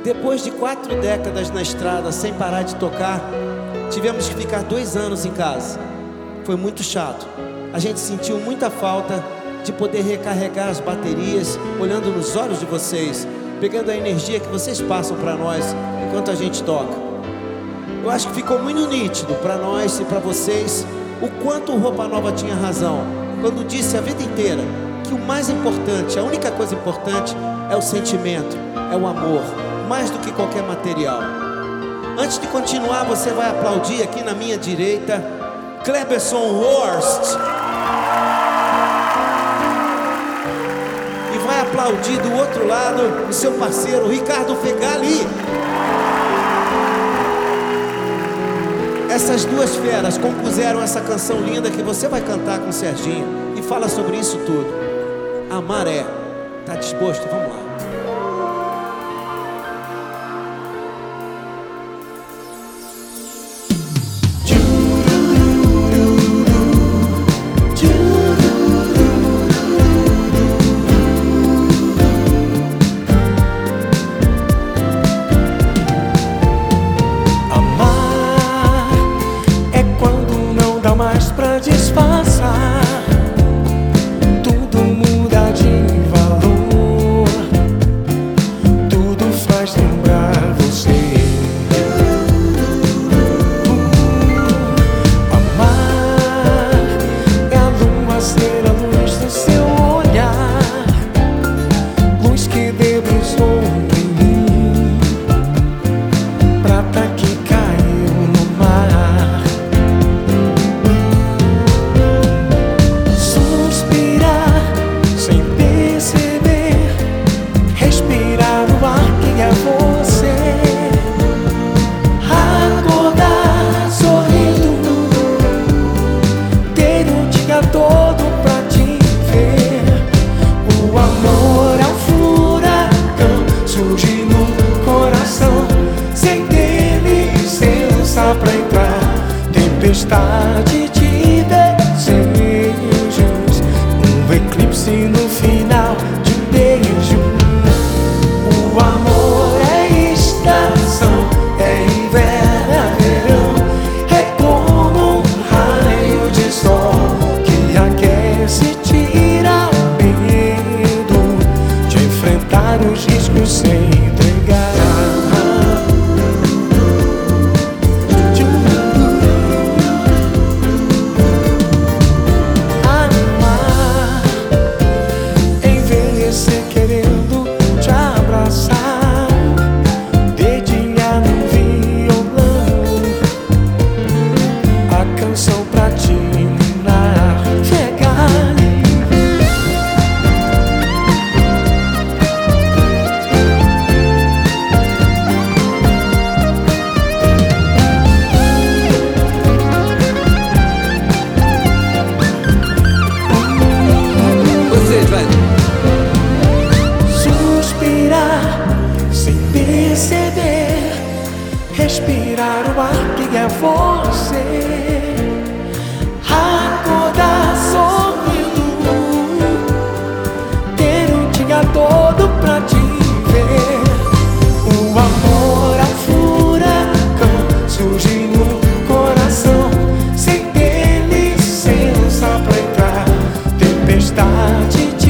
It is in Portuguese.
Depois de 4 décadas na estrada sem parar de tocar, tivemos que ficar 2 anos em casa. Foi muito chato. A gente sentiu muita falta de poder recarregar as baterias, olhando nos olhos de vocês, pegando a energia que vocês passam para nós enquanto a gente toca. Eu acho que ficou muito nítido para nós e para vocês o quanto o Roupa Nova tinha razão quando disse a vida inteira que o mais importante, a única coisa importante é o sentimento, é o amor, mais do que qualquer material. Antes de continuar, você vai aplaudir aqui na minha direita Cleberson Horst, e vai aplaudir do outro lado o seu parceiro Ricardo Fegali. Essas duas feras compuseram essa canção linda que você vai cantar com o Serginho e fala sobre isso tudo. Amar é. Tá disposto? Vamos lá. Mais pra disfarçar, tudo muda de valor, tudo faz lembrar você. Amar é a lua ser a luz do seu olhar, luz que debruçou em mim, prata que caiu no mar. Todo pra te ver. O amor é um furacão, surge no coração, sem ter licença pra entrar. Tempestade de desejos, um eclipse no final de um beijo. O amor é estação, é inverno, é verão, é como um raio de sol. Se tira o medo de enfrentar os riscos sem entregar. Amar, envelhecer querendo te abraçar, dedilhar no violão a canção pra te ninar. Perceber, respirar o ar que é você, acordar sorrindo, ter um dia todo pra te ver. O amor é um furacão, surge no coração, sem ter licença pra entrar. Tempestade